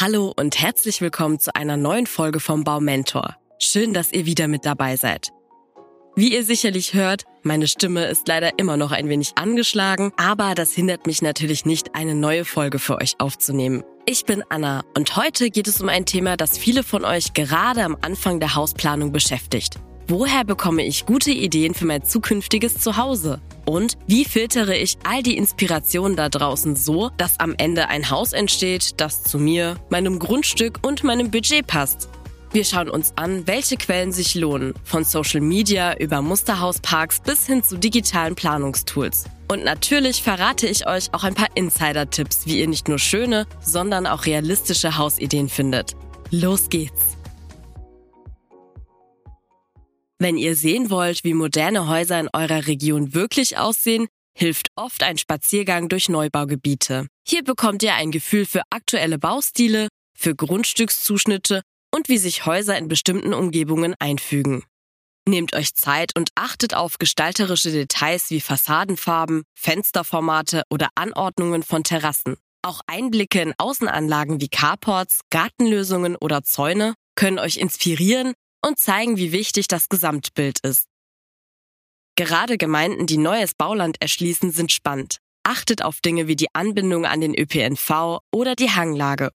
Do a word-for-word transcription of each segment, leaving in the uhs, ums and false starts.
Hallo und herzlich willkommen zu einer neuen Folge vom Baumentor. Schön, dass ihr wieder mit dabei seid. Wie ihr sicherlich hört, meine Stimme ist leider immer noch ein wenig angeschlagen, aber das hindert mich natürlich nicht, eine neue Folge für euch aufzunehmen. Ich bin Anna und heute geht es um ein Thema, das viele von euch gerade am Anfang der Hausplanung beschäftigt. Woher bekomme ich gute Ideen für mein zukünftiges Zuhause? Und wie filtere ich all die Inspirationen da draußen so, dass am Ende ein Haus entsteht, das zu mir, meinem Grundstück und meinem Budget passt? Wir schauen uns an, welche Quellen sich lohnen, von Social Media über Musterhausparks bis hin zu digitalen Planungstools. Und natürlich verrate ich euch auch ein paar Insider-Tipps, wie ihr nicht nur schöne, sondern auch realistische Hausideen findet. Los geht's! Wenn ihr sehen wollt, wie moderne Häuser in eurer Region wirklich aussehen, hilft oft ein Spaziergang durch Neubaugebiete. Hier bekommt ihr ein Gefühl für aktuelle Baustile, für Grundstückszuschnitte und wie sich Häuser in bestimmten Umgebungen einfügen. Nehmt euch Zeit und achtet auf gestalterische Details wie Fassadenfarben, Fensterformate oder Anordnungen von Terrassen. Auch Einblicke in Außenanlagen wie Carports, Gartenlösungen oder Zäune können euch inspirieren und zeigen, wie wichtig das Gesamtbild ist. Gerade Gemeinden, die neues Bauland erschließen, sind spannend. Achtet auf Dinge wie die Anbindung an den Ö P N V oder die Hanglage.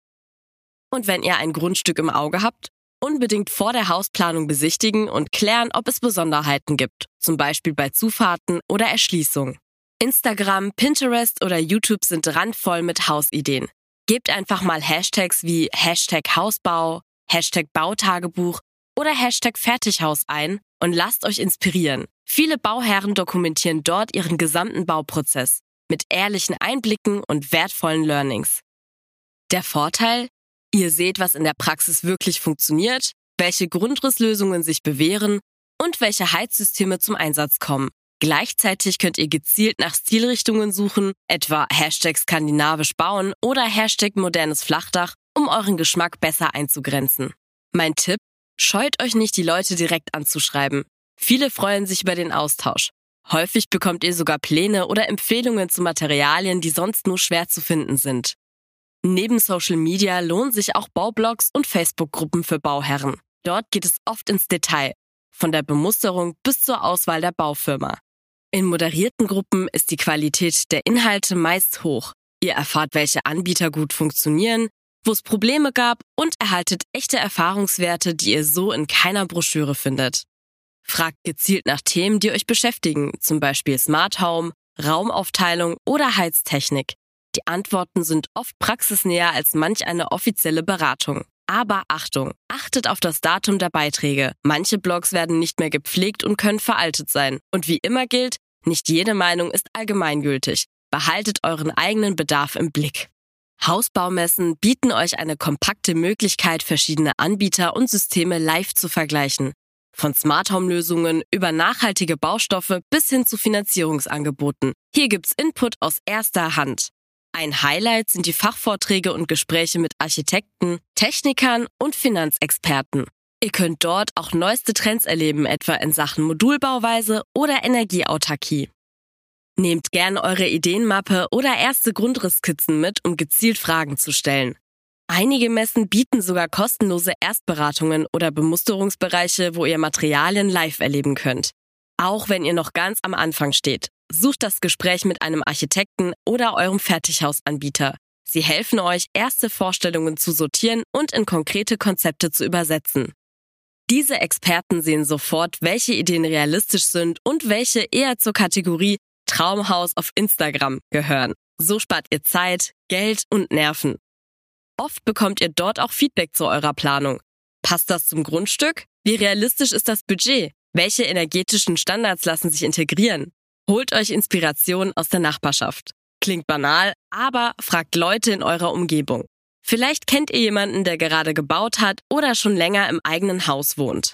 Und wenn ihr ein Grundstück im Auge habt, unbedingt vor der Hausplanung besichtigen und klären, ob es Besonderheiten gibt, zum Beispiel bei Zufahrten oder Erschließung. Instagram, Pinterest oder YouTube sind randvoll mit Hausideen. Gebt einfach mal Hashtags wie Hashtag Hausbau, Hashtag Bautagebuch oder Hashtag Fertighaus ein und lasst euch inspirieren. Viele Bauherren dokumentieren dort ihren gesamten Bauprozess mit ehrlichen Einblicken und wertvollen Learnings. Der Vorteil? Ihr seht, was in der Praxis wirklich funktioniert, welche Grundrisslösungen sich bewähren und welche Heizsysteme zum Einsatz kommen. Gleichzeitig könnt ihr gezielt nach Stilrichtungen suchen, etwa Hashtag skandinavisch bauen oder Hashtag modernes Flachdach, um euren Geschmack besser einzugrenzen. Mein Tipp? Scheut euch nicht, die Leute direkt anzuschreiben. Viele freuen sich über den Austausch. Häufig bekommt ihr sogar Pläne oder Empfehlungen zu Materialien, die sonst nur schwer zu finden sind. Neben Social Media lohnen sich auch Baublogs und Facebook-Gruppen für Bauherren. Dort geht es oft ins Detail, von der Bemusterung bis zur Auswahl der Baufirma. In moderierten Gruppen ist die Qualität der Inhalte meist hoch. Ihr erfahrt, welche Anbieter gut funktionieren, wo es Probleme gab und erhaltet echte Erfahrungswerte, die ihr so in keiner Broschüre findet. Fragt gezielt nach Themen, die euch beschäftigen, zum Beispiel Smart Home, Raumaufteilung oder Heiztechnik. Die Antworten sind oft praxisnäher als manch eine offizielle Beratung. Aber Achtung, achtet auf das Datum der Beiträge. Manche Blogs werden nicht mehr gepflegt und können veraltet sein. Und wie immer gilt, nicht jede Meinung ist allgemeingültig. Behaltet euren eigenen Bedarf im Blick. Hausbaumessen bieten euch eine kompakte Möglichkeit, verschiedene Anbieter und Systeme live zu vergleichen. Von Smart Home Lösungen über nachhaltige Baustoffe bis hin zu Finanzierungsangeboten. Hier gibt's Input aus erster Hand. Ein Highlight sind die Fachvorträge und Gespräche mit Architekten, Technikern und Finanzexperten. Ihr könnt dort auch neueste Trends erleben, etwa in Sachen Modulbauweise oder Energieautarkie. Nehmt gern eure Ideenmappe oder erste Grundrisskizzen mit, um gezielt Fragen zu stellen. Einige Messen bieten sogar kostenlose Erstberatungen oder Bemusterungsbereiche, wo ihr Materialien live erleben könnt. Auch wenn ihr noch ganz am Anfang steht, sucht das Gespräch mit einem Architekten oder eurem Fertighausanbieter. Sie helfen euch, erste Vorstellungen zu sortieren und in konkrete Konzepte zu übersetzen. Diese Experten sehen sofort, welche Ideen realistisch sind und welche eher zur Kategorie Traumhaus auf Instagram gehören. So spart ihr Zeit, Geld und Nerven. Oft bekommt ihr dort auch Feedback zu eurer Planung. Passt das zum Grundstück? Wie realistisch ist das Budget? Welche energetischen Standards lassen sich integrieren? Holt euch Inspiration aus der Nachbarschaft. Klingt banal, aber fragt Leute in eurer Umgebung. Vielleicht kennt ihr jemanden, der gerade gebaut hat oder schon länger im eigenen Haus wohnt.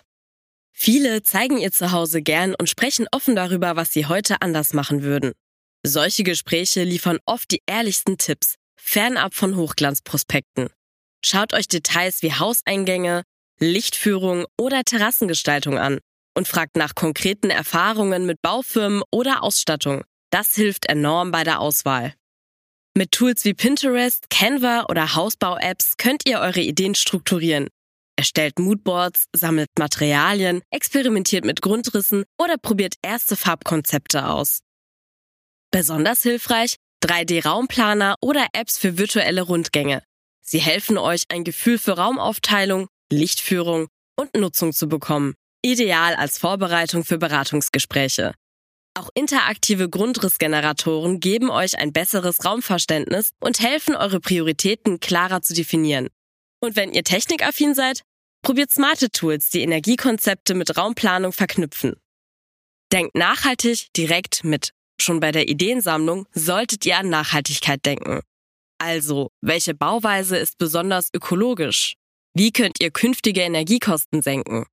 Viele zeigen ihr Zuhause gern und sprechen offen darüber, was sie heute anders machen würden. Solche Gespräche liefern oft die ehrlichsten Tipps, fernab von Hochglanzprospekten. Schaut euch Details wie Hauseingänge, Lichtführung oder Terrassengestaltung an und fragt nach konkreten Erfahrungen mit Baufirmen oder Ausstattung. Das hilft enorm bei der Auswahl. Mit Tools wie Pinterest, Canva oder Hausbau-Apps könnt ihr eure Ideen strukturieren. Erstellt Moodboards, sammelt Materialien, experimentiert mit Grundrissen oder probiert erste Farbkonzepte aus. Besonders hilfreich drei D-Raumplaner oder Apps für virtuelle Rundgänge. Sie helfen euch, ein Gefühl für Raumaufteilung, Lichtführung und Nutzung zu bekommen. Ideal als Vorbereitung für Beratungsgespräche. Auch interaktive Grundrissgeneratoren geben euch ein besseres Raumverständnis und helfen, eure Prioritäten klarer zu definieren. Und wenn ihr technikaffin seid, probiert smarte Tools, die Energiekonzepte mit Raumplanung verknüpfen. Denkt nachhaltig direkt mit. Schon bei der Ideensammlung solltet ihr an Nachhaltigkeit denken. Also, welche Bauweise ist besonders ökologisch? Wie könnt ihr künftige Energiekosten senken?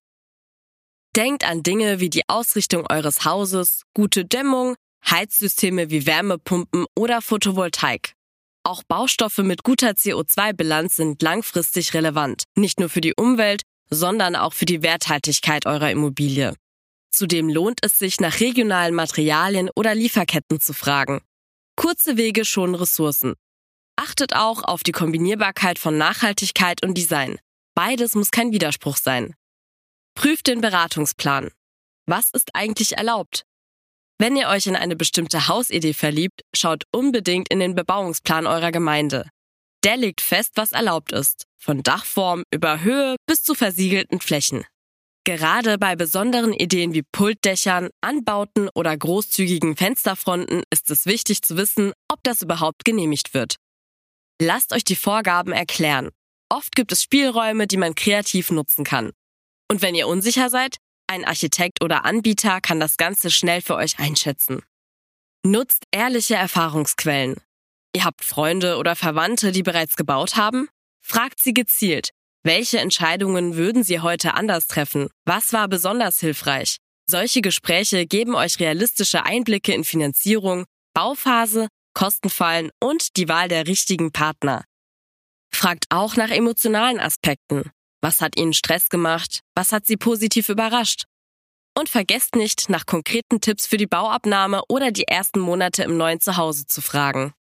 Denkt an Dinge wie die Ausrichtung eures Hauses, gute Dämmung, Heizsysteme wie Wärmepumpen oder Photovoltaik. Auch Baustoffe mit guter C O zwei Bilanz sind langfristig relevant, nicht nur für die Umwelt, sondern auch für die Werthaltigkeit eurer Immobilie. Zudem lohnt es sich, nach regionalen Materialien oder Lieferketten zu fragen. Kurze Wege schonen Ressourcen. Achtet auch auf die Kombinierbarkeit von Nachhaltigkeit und Design. Beides muss kein Widerspruch sein. Prüft den Beratungsplan. Was ist eigentlich erlaubt? Wenn ihr euch in eine bestimmte Hausidee verliebt, schaut unbedingt in den Bebauungsplan eurer Gemeinde. Der legt fest, was erlaubt ist, von Dachform über Höhe bis zu versiegelten Flächen. Gerade bei besonderen Ideen wie Pultdächern, Anbauten oder großzügigen Fensterfronten ist es wichtig zu wissen, ob das überhaupt genehmigt wird. Lasst euch die Vorgaben erklären. Oft gibt es Spielräume, die man kreativ nutzen kann. Und wenn ihr unsicher seid, ein Architekt oder Anbieter kann das Ganze schnell für euch einschätzen. Nutzt ehrliche Erfahrungsquellen. Ihr habt Freunde oder Verwandte, die bereits gebaut haben? Fragt sie gezielt. Welche Entscheidungen würden sie heute anders treffen? Was war besonders hilfreich? Solche Gespräche geben euch realistische Einblicke in Finanzierung, Bauphase, Kostenfallen und die Wahl der richtigen Partner. Fragt auch nach emotionalen Aspekten. Was hat ihnen Stress gemacht? Was hat sie positiv überrascht? Und vergesst nicht, nach konkreten Tipps für die Bauabnahme oder die ersten Monate im neuen Zuhause zu fragen.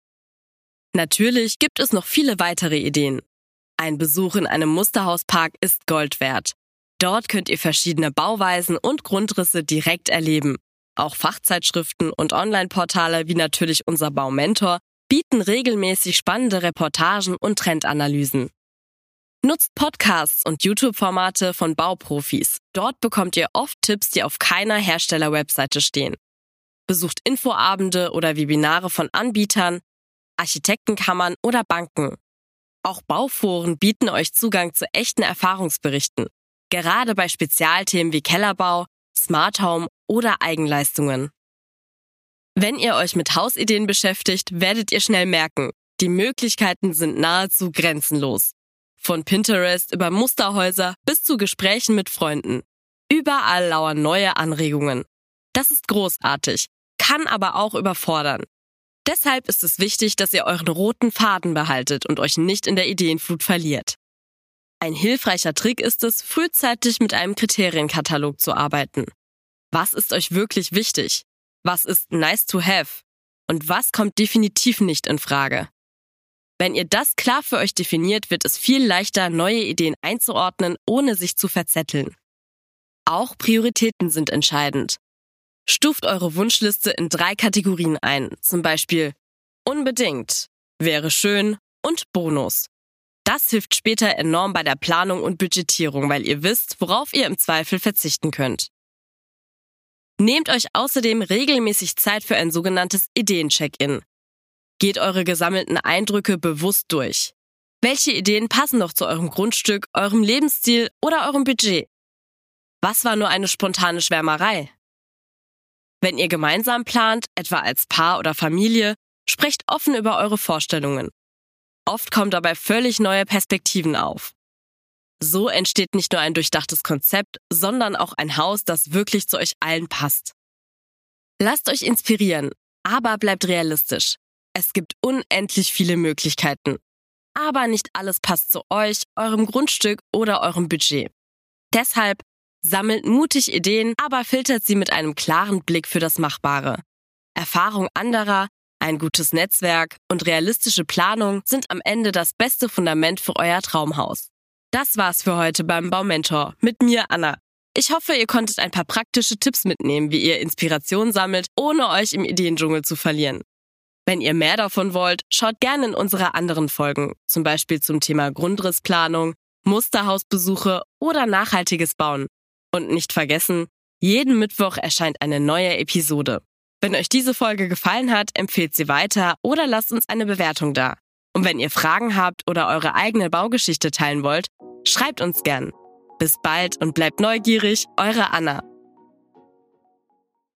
Natürlich gibt es noch viele weitere Ideen. Ein Besuch in einem Musterhauspark ist Gold wert. Dort könnt ihr verschiedene Bauweisen und Grundrisse direkt erleben. Auch Fachzeitschriften und Online-Portale wie natürlich unser Baumentor bieten regelmäßig spannende Reportagen und Trendanalysen. Nutzt Podcasts und YouTube-Formate von Bauprofis. Dort bekommt ihr oft Tipps, die auf keiner Hersteller-Webseite stehen. Besucht Infoabende oder Webinare von Anbietern, Architektenkammern oder Banken. Auch Bauforen bieten euch Zugang zu echten Erfahrungsberichten. Gerade bei Spezialthemen wie Kellerbau, Smart Home oder Eigenleistungen. Wenn ihr euch mit Hausideen beschäftigt, werdet ihr schnell merken, die Möglichkeiten sind nahezu grenzenlos. Von Pinterest über Musterhäuser bis zu Gesprächen mit Freunden. Überall lauern neue Anregungen. Das ist großartig, kann aber auch überfordern. Deshalb ist es wichtig, dass ihr euren roten Faden behaltet und euch nicht in der Ideenflut verliert. Ein hilfreicher Trick ist es, frühzeitig mit einem Kriterienkatalog zu arbeiten. Was ist euch wirklich wichtig? Was ist nice to have? Und was kommt definitiv nicht in Frage? Wenn ihr das klar für euch definiert, wird es viel leichter, neue Ideen einzuordnen, ohne sich zu verzetteln. Auch Prioritäten sind entscheidend. Stuft eure Wunschliste in drei Kategorien ein, zum Beispiel unbedingt, wäre schön und Bonus. Das hilft später enorm bei der Planung und Budgetierung, weil ihr wisst, worauf ihr im Zweifel verzichten könnt. Nehmt euch außerdem regelmäßig Zeit für ein sogenanntes Ideen-Check-In. Geht eure gesammelten Eindrücke bewusst durch. Welche Ideen passen noch zu eurem Grundstück, eurem Lebensstil oder eurem Budget? Was war nur eine spontane Schwärmerei? Wenn ihr gemeinsam plant, etwa als Paar oder Familie, sprecht offen über eure Vorstellungen. Oft kommen dabei völlig neue Perspektiven auf. So entsteht nicht nur ein durchdachtes Konzept, sondern auch ein Haus, das wirklich zu euch allen passt. Lasst euch inspirieren, aber bleibt realistisch. Es gibt unendlich viele Möglichkeiten. Aber nicht alles passt zu euch, eurem Grundstück oder eurem Budget. Deshalb sammelt mutig Ideen, aber filtert sie mit einem klaren Blick für das Machbare. Erfahrung anderer, Ein gutes Netzwerk und realistische Planung sind am Ende das beste Fundament für euer Traumhaus. Das war's für heute beim Baumentor mit mir, Anna. Ich hoffe, ihr konntet ein paar praktische Tipps mitnehmen, wie ihr Inspiration sammelt, ohne euch im Ideendschungel zu verlieren. Wenn ihr mehr davon wollt, schaut gerne in unsere anderen Folgen, zum Beispiel zum Thema Grundrissplanung, Musterhausbesuche oder nachhaltiges Bauen. Und nicht vergessen, jeden Mittwoch erscheint eine neue Episode. Wenn euch diese Folge gefallen hat, empfehlt sie weiter oder lasst uns eine Bewertung da. Und wenn ihr Fragen habt oder eure eigene Baugeschichte teilen wollt, schreibt uns gern. Bis bald und bleibt neugierig, eure Anna.